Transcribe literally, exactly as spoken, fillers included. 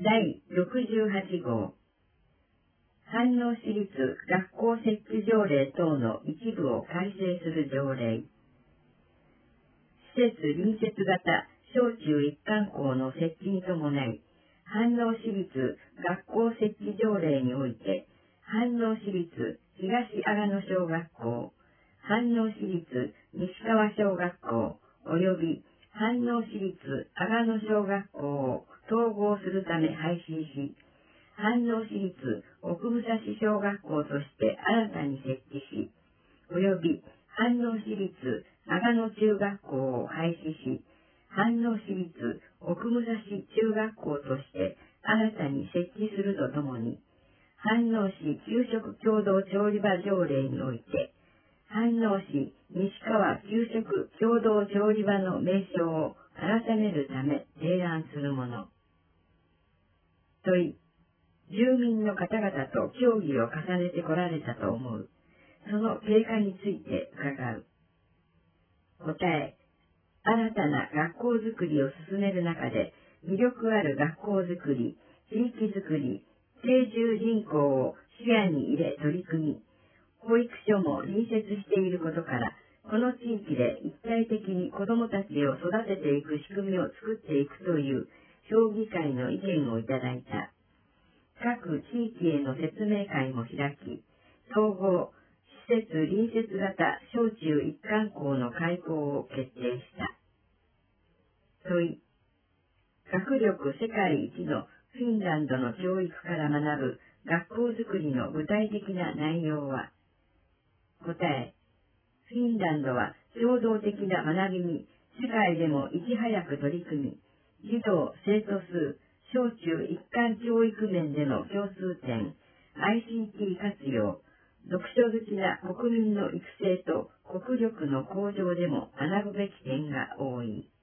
だいろくじゅうはちごう飯能市立学校設置条例等の一部を改正する条例。施設隣接型小中一貫校の設置に伴い、飯能市立学校設置条例において、飯能市立東阿賀野小学校、飯能市立西川小学校及び飯能市立阿賀野小学校を統合するため廃止し、飯能市立奥武蔵小学校として新たに設置し、及び飯能市立阿賀野中学校を廃止し、飯能市立奥武蔵中学校として新たに設置するとともに、飯能市給食共同調理場条例において、飯能市西川給食共同調理場の名称を改めるため提案するもの。問い、住民の方々と協議を重ねてこられたと思う。その経過について伺う。答え、新たな学校づくりを進める中で、魅力ある学校づくり、地域づくり、定住人口を視野に入れ取り組み、保育所も隣接していることから、この地域で一体的に子どもたちを育てていく仕組みを作っていくという評議会の意見をいただいた。各地域への説明会も開き、総合施設隣接型小中一貫校の開校を決定した。問い、学力世界一のフィンランドの教育から学ぶ学校づくりの具体的な内容は。答え、フィンランドは衝動的な学びに世界でもいち早く取り組み、児童生徒数、小中一貫教育面での共通点、アイシーティー 活用、読書好きな国民の育成と国力の向上でも学ぶべき点が多い。